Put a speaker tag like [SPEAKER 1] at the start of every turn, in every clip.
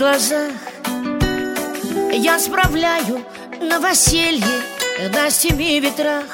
[SPEAKER 1] глазах я справляю новоселье на 7 ветрах.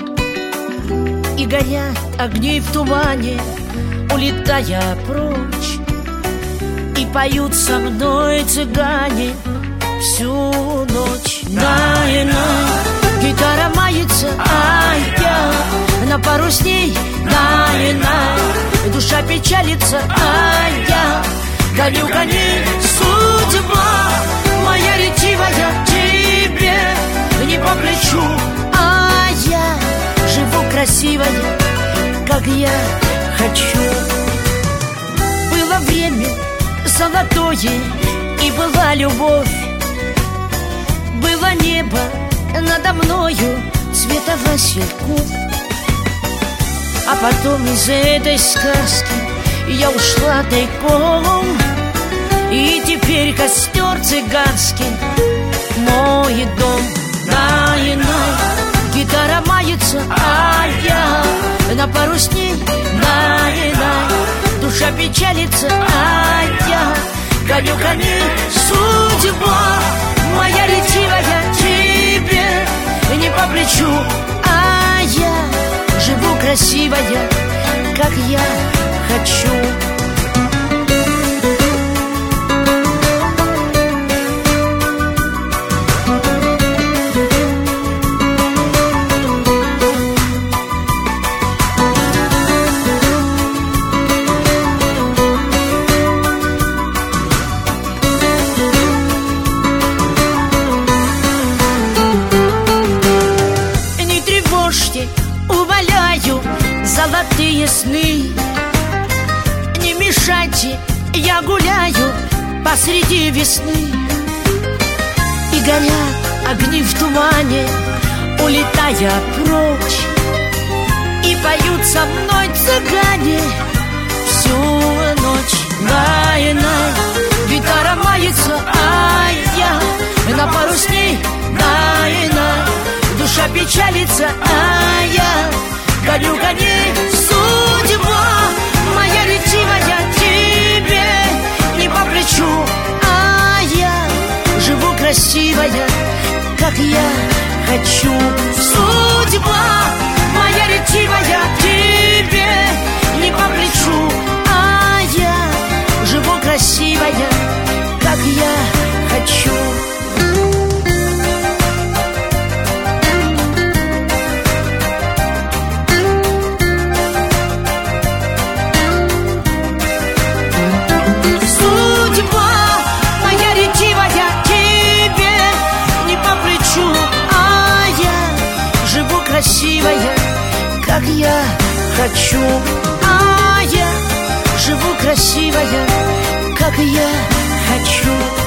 [SPEAKER 1] И горят огни в тумане, улетая прочь. И поют со мной цыгане всю ночь. На-и-на, гитара мается, а я на парусне. На-и-на, душа печалится, а я гоню коней. Судьба моя ретивая тебе не по плечу, а я живу красивая, как я хочу. Было время золотое, и была любовь. Было небо надо мною цвета васильков. А потом из этой сказки я ушла тайком, и теперь костер цыганский мой дом. На-и-на, гитара мается, а я на парусне. На-и-на, душа печалится, а я гоню коней. Судьба моя ретивая тебе не по плечу, а я живу красивая, как я хочу. Умоляю, золотые сны, не мешайте, я гуляю посреди весны. И горят огни в тумане, улетая прочь. И поют со мной цыгане всю ночь. На-и-на, гитара мается, а я на парусне. На-и-на, душа печалится, а я гоню коней. Судьба моя ретивая тебе не по плечу, а я живу красивая, как я хочу. Судьба моя ретивая тебе не по плечу, а я живу красивая, как я хочу. Красивая, как я хочу, а я живу красивая, как я хочу.